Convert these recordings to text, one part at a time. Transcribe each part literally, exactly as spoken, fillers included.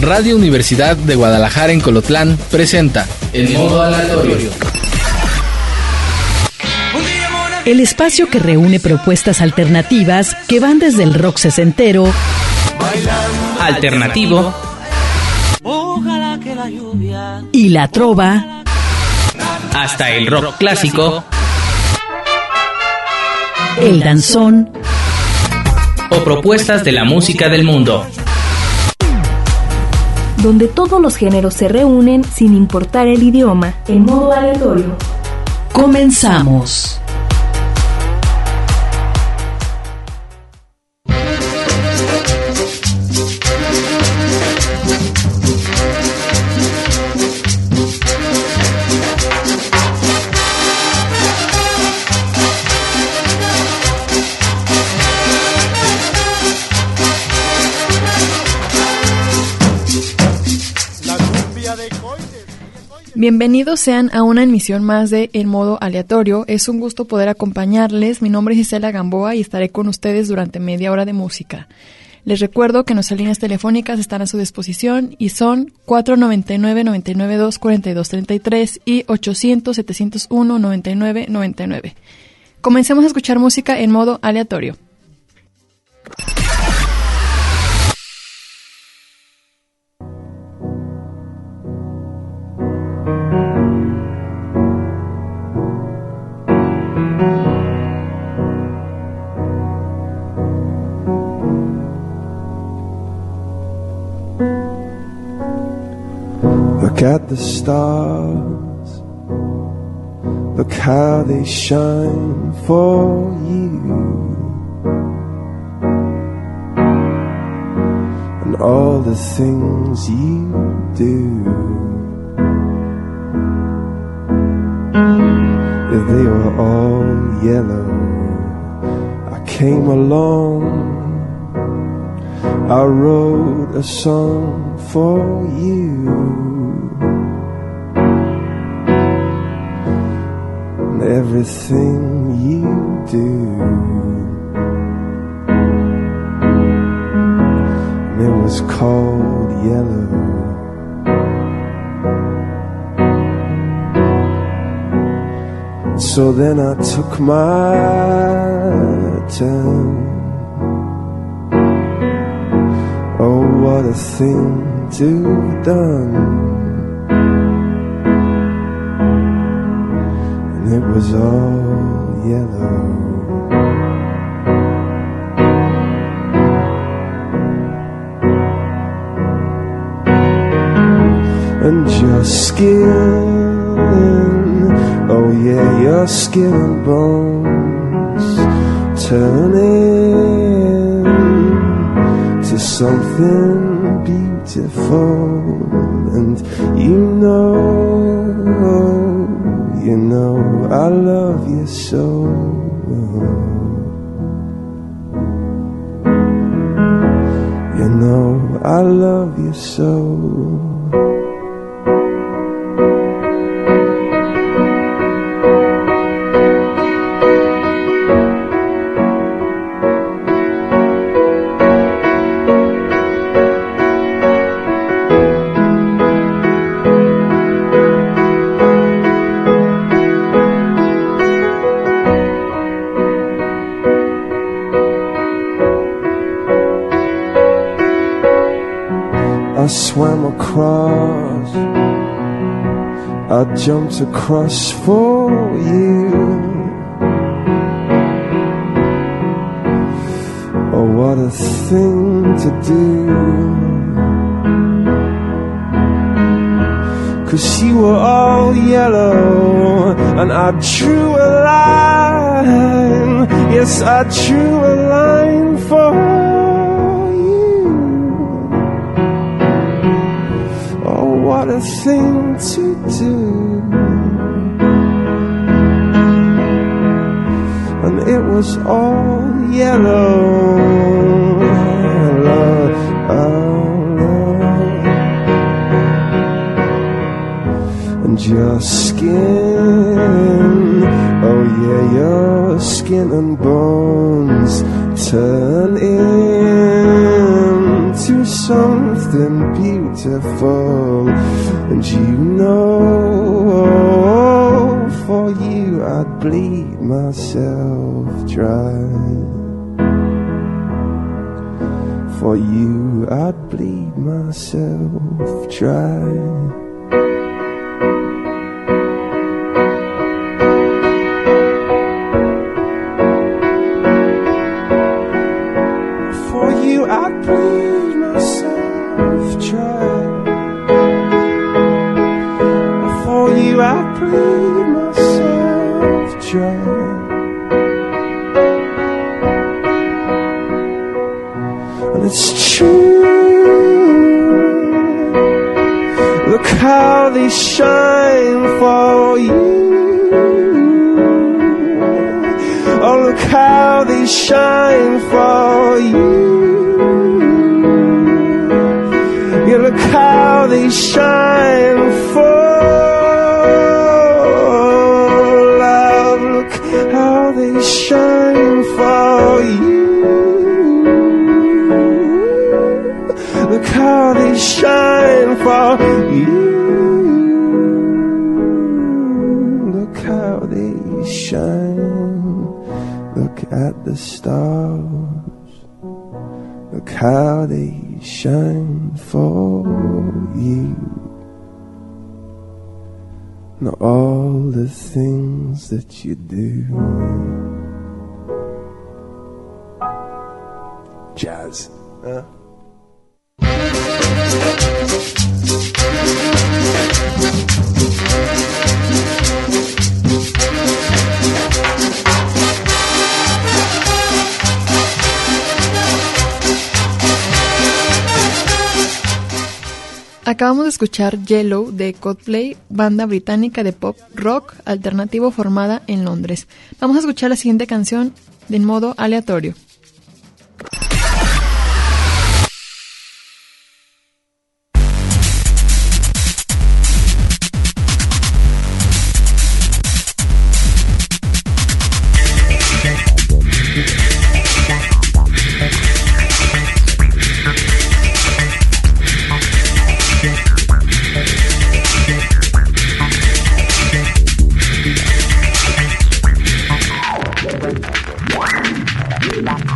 Radio Universidad de Guadalajara en Colotlán presenta En Modo Aleatorio. El espacio que reúne propuestas alternativas que van desde el rock sesentero, alternativo y la trova, hasta el rock clásico, el danzón o propuestas de la música del mundo, donde todos los géneros se reúnen sin importar el idioma, en modo aleatorio. Comenzamos. Bienvenidos sean a una emisión más de En Modo Aleatorio. Es un gusto poder acompañarles. Mi nombre es Gisela Gamboa y estaré con ustedes durante media hora de música. Les recuerdo que nuestras líneas telefónicas están a su disposición y son cuatro noventa y nueve, noventa y nueve dos, cuarenta y dos treinta y tres y ochocientos, setecientos uno, noventa y nueve, noventa y nueve. Comencemos a escuchar música en modo aleatorio. Look at the stars, look how they shine for you, and all the things you do. If they were all yellow, I came along, I wrote a song for you. Everything you do, and it was called yellow. So then I took my turn. Oh, what a thing to have done. It was all yellow. And your skin, oh yeah, your skin and bones turn into something beautiful. And you know, you know, I love you so. You know, I love you so. I swam across, I jumped across for you. Oh, what a thing to do. 'Cause you were all yellow and I drew a line. Yes, I drew a line for what a thing to do. And it was all yellow. Love, oh Lord. And your skin, oh yeah, your skin and bones turn into something beautiful. And you know, for you I'd bleed myself dry. For you I'd bleed myself dry. I'd bleed myself dry. For you I'd bleed myself dry. And it's true. Look how they shine for you. Oh, look how they shine for you. Yeah, look how they shine for love. Look how they shine for you. Look how they shine for you. Look how they shine. Look at the stars. Look how they shine for you. Not all the things that you do. Jazz, huh? Acabamos de escuchar Yellow de Coldplay, banda británica de pop rock alternativo formada en Londres. Vamos a escuchar la siguiente canción de modo aleatorio. Wow.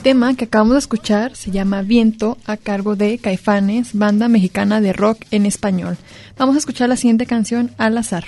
tema que acabamos de escuchar se llama Viento, a cargo de Caifanes, banda mexicana de rock en español. Vamos a escuchar la siguiente canción al azar.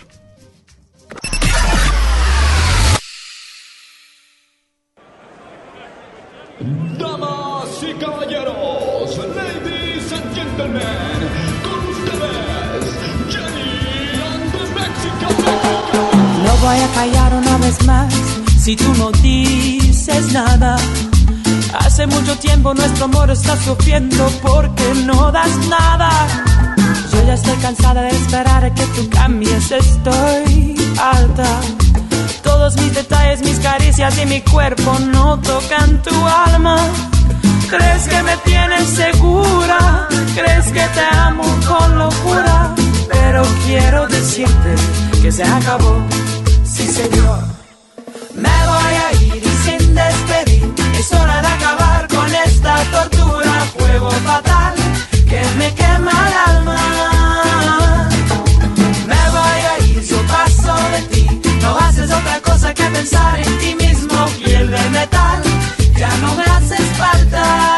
Damas y caballeros, ladies and gentlemen, con ustedes, Jenny and the Mexican. No voy a callar una vez más si tú no dices nada. Hace mucho tiempo nuestro amor está sufriendo porque no das nada. Yo ya estoy cansada de esperar a que tú cambies, estoy harta. Todos mis detalles, mis caricias y mi cuerpo no tocan tu alma. ¿Crees que me tienes segura? ¿Crees que te amo con locura? Pero quiero decirte que se acabó, sí señor. Me voy a ir y sin despedir, es hora de acabar con esta tortura. Juego fatal que me quema el alma. Me voy a ir, yo paso de ti. No haces otra cosa que pensar en ti mismo. Piel de metal, ya no me haces falta.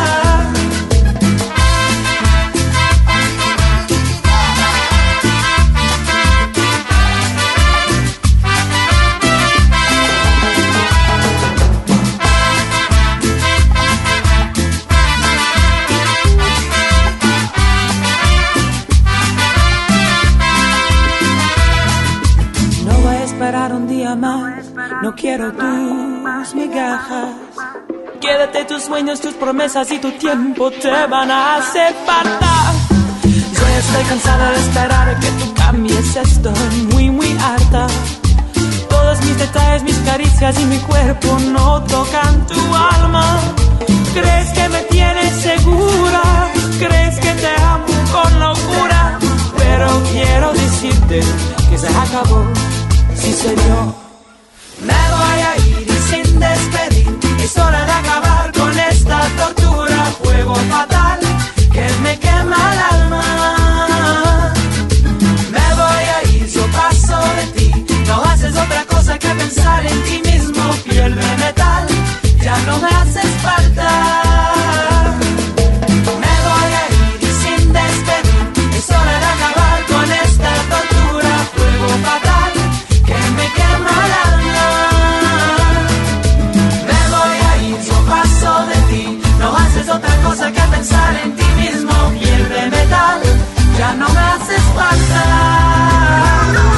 Un día más, no quiero tus migajas. Quédate tus sueños, tus promesas y tu tiempo te van a hacer falta. Yo estoy cansada de esperar a que tú cambies, estoy muy muy harta. Todos mis detalles, mis caricias y mi cuerpo no tocan tu alma. ¿Crees que me tienes segura? ¿Crees que te amo con locura? Pero quiero decirte que se acabó. Sí señor, me voy a ir y sin despedir, es hora de acabar con esta tortura. Juego fatal que me quema el alma. Me voy a ir, yo paso de ti. No haces otra cosa que pensar en ti mismo. Piel de metal, ya no me haces falta. Me voy a ir y sin despedir, es hora de acabar con esta tortura. Juego fatal que me quema el alma. Me voy a ir, yo paso de ti. No haces otra cosa que pensar en ti mismo. Piel de metal, ya no me haces falta.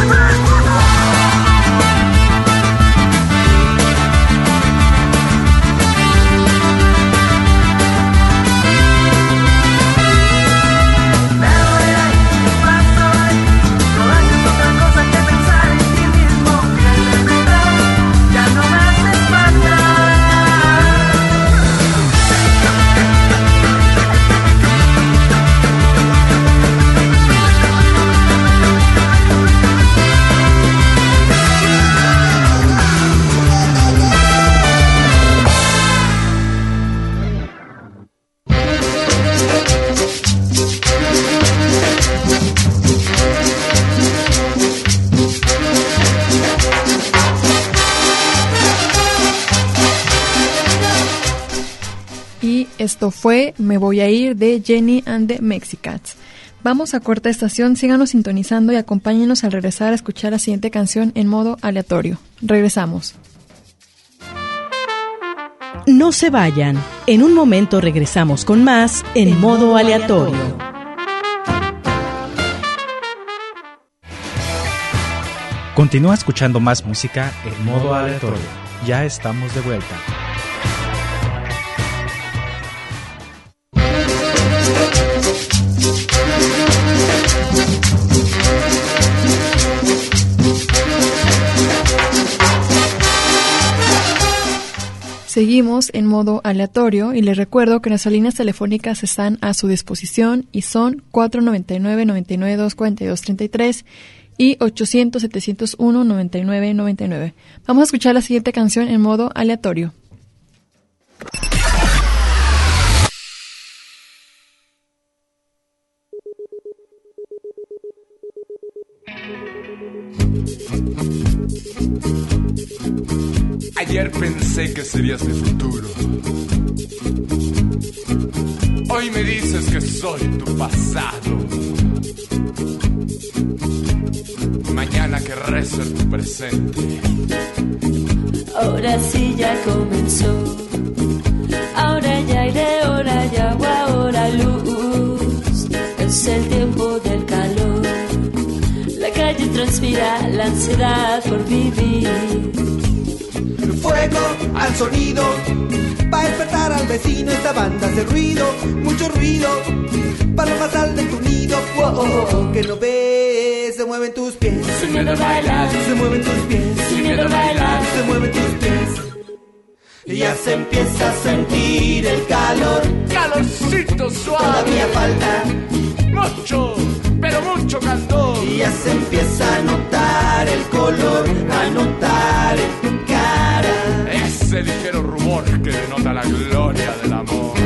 Esto fue Me Voy a Ir de Jenny and the Mexicats. Vamos a corta estación, síganos sintonizando y acompáñenos al regresar a escuchar la siguiente canción en modo aleatorio. Regresamos. No se vayan. En un momento regresamos con más en, en modo, modo aleatorio. aleatorio. Continúa escuchando más música en modo aleatorio. Ya estamos de vuelta. Seguimos en modo aleatorio y les recuerdo que nuestras líneas telefónicas están a su disposición y son cuatro noventa y nueve, noventa y nueve, doscientos cuarenta y dos, treinta y tres y ochocientos, setecientos uno, noventa y nueve, noventa y nueve. Vamos a escuchar la siguiente canción en modo aleatorio. Ayer pensé que serías mi futuro. Hoy me dices que soy tu pasado. Mañana querré ser tu presente. Ahora sí ya comenzó. Ahora ya aire, ahora ya agua, ahora luz. Es el tiempo del calor. La calle transpira la ansiedad por vivir. Fuego al sonido, para despertar al vecino. Esta banda hace ruido, mucho ruido. Paloma sal de tu nido, oh, oh, oh, que no ves, se mueven tus pies. Sin miedo a bailar, se mueven tus pies. Sin miedo a bailar, se mueven tus pies. Y ya se empieza a sentir el calor. Calorcito suave. Todavía falta mucho, pero mucho calor. Y ya se empieza a notar el color, a notar en tu cara ese ligero rumor que denota la gloria del amor.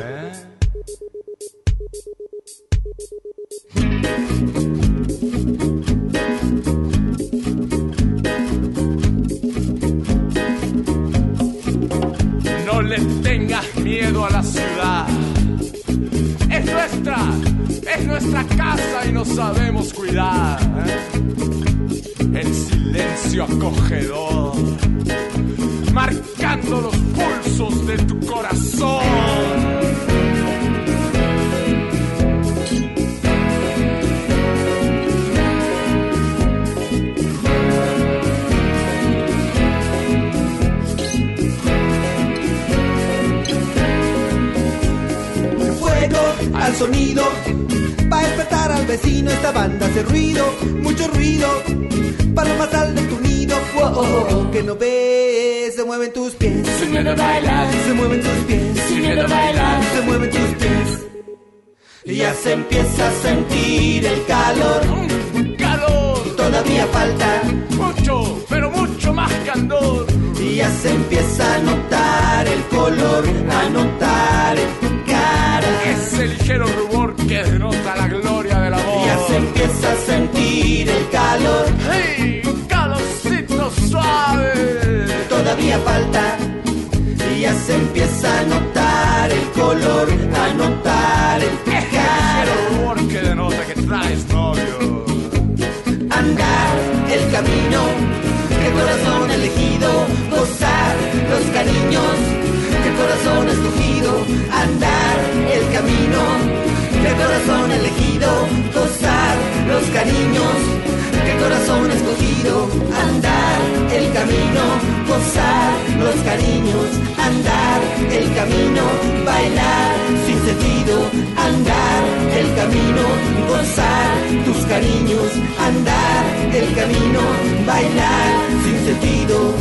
No le tengas miedo a la ciudad. Es nuestra, es nuestra casa y nos sabemos cuidar. ¿eh? El silencio acogedor, marcando los pulsos de tu corazón. Al sonido, para despertar al vecino. Esta banda hace ruido, mucho ruido. Paloma sal de tu nido, oh, oh, oh, que no ves, se mueven tus pies. Sin miedo a bailar, se mueven tus pies. Sin miedo a bailar, se mueven tus pies. Y ya se empieza a sentir el calor. Calor. Todavía falta mucho, pero mucho más candor. Y ya se empieza a notar el color, a notar en tu cara ese ligero rubor que denota la gloria del amor. Y ya se empieza a sentir el calor. ¡Hey! Calorcito suave. Todavía falta. Y ya se empieza a notar el color, a notar en tu ese cara ligero rubor que denota que traes novio. Andar el camino, que corazón elegido, gozar los cariños, que corazón escogido. Andar el camino, que corazón elegido, gozar los cariños, que corazón escogido. Andar el camino, gozar los cariños. Andar el camino, bailar sin sentido. Andar el camino, gozar tus cariños. Andar el camino, bailar sin sentido.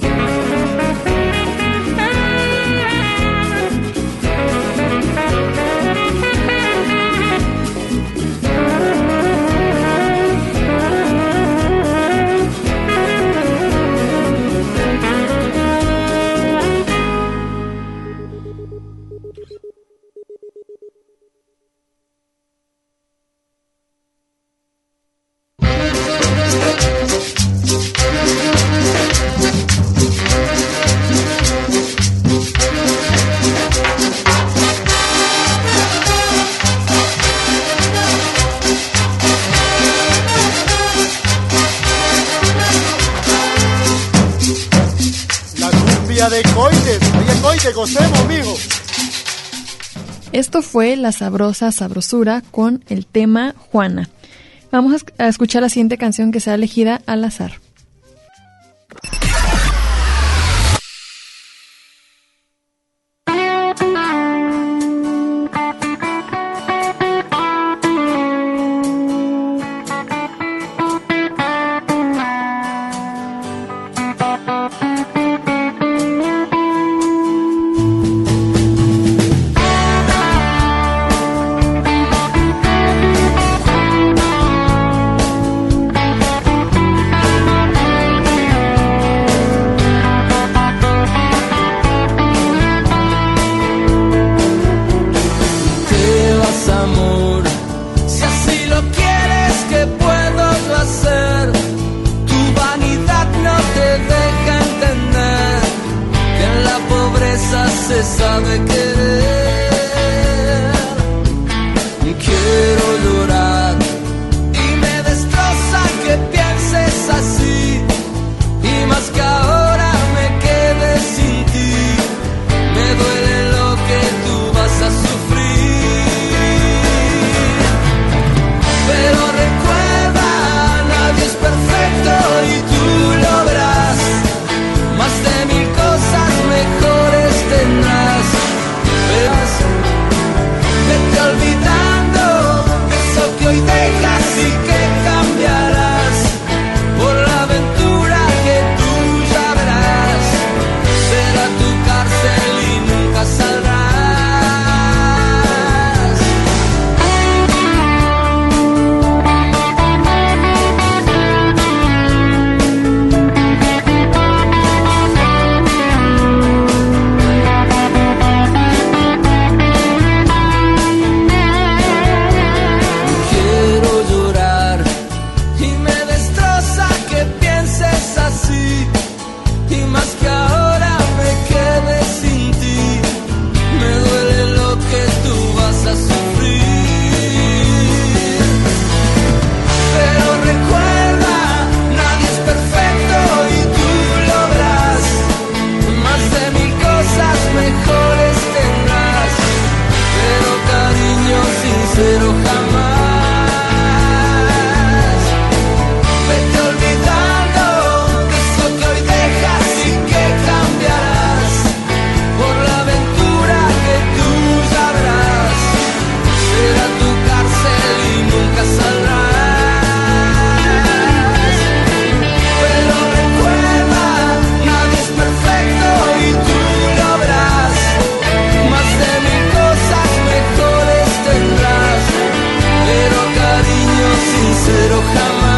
De coites, oye coite, gocemos, mijo. Esto fue La Sabrosa Sabrosura con el tema Juana. Vamos a escuchar la siguiente canción que será elegida al azar. Tu vanidad no te deja entender se sabe querer. Quiero llorar y me destroza que pienses así, y más que ahora me quede sin ti. Me duele lo que tú vas a sufrir, pero recuerda, nadie es perfecto y tú lo verás. Más de mil cosas mejores tendrás. Verás, vete olvidando eso que hoy dejas y que cambiarás por la aventura que tú ya verás. Será tu cárcel y nunca saldrás. Quiero llorar y me destroza que pienses así, y más que ahora me quede sin ti. Me duele lo que tú vas a sufrir, pero recuerda, nadie es perfecto y tú lo verás. Más de mil cosas mejores tendrás, pero cariño sincero jamás. Vete olvidando eso que hoy dejas y que cambiarás por la aventura que tú ya verás. Será tu cárcel y nunca saldrás. Pero recuerda, nadie es perfecto y tú lo verás. Más de mil cosas mejores tendrás, pero cariño sincero jamás.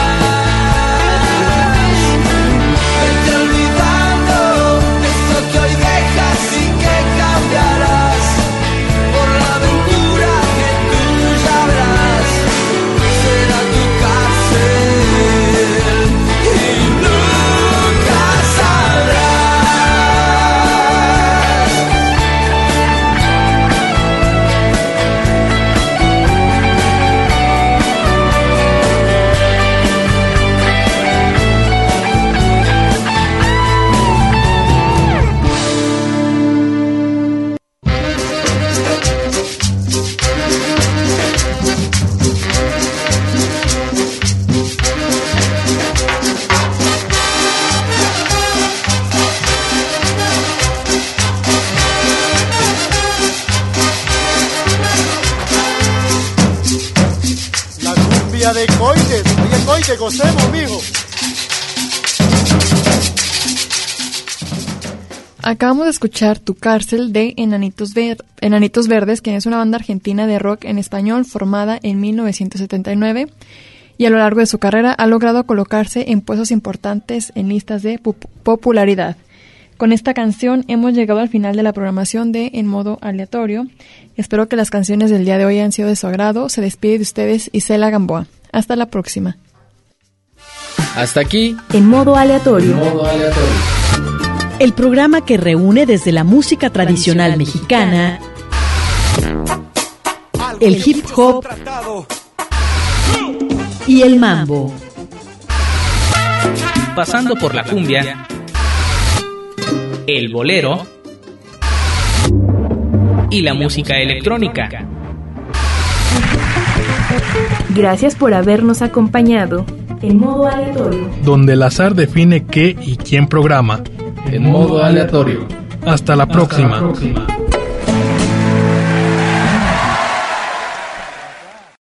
Vete olvidando esto que hoy dejas y que cambiarás por la aventura que tú ya verás. Será tu cárcel y nunca saldrás. La cumbia de Coites. Oye, Coites, gocemos, amigo. Acabamos de escuchar Tu Cárcel de Enanitos, Ver- Enanitos Verdes, que es una banda argentina de rock en español formada en mil novecientos setenta y nueve, y a lo largo de su carrera ha logrado colocarse en puestos importantes en listas de pop- popularidad. Con esta canción hemos llegado al final de la programación de En Modo Aleatorio. Espero que las canciones del día de hoy hayan sido de su agrado. Se despide de ustedes Isela Gamboa. Hasta la próxima. Hasta aquí, En Modo Aleatorio. En Modo Aleatorio. El programa que reúne desde la música tradicional mexicana, el hip hop y el mambo. Pasando por la cumbia, el bolero y la música electrónica. Gracias por habernos acompañado. En Modo Aleatorio. Donde el azar define qué y quién programa. En Modo Aleatorio. Hasta la Hasta próxima. la próxima.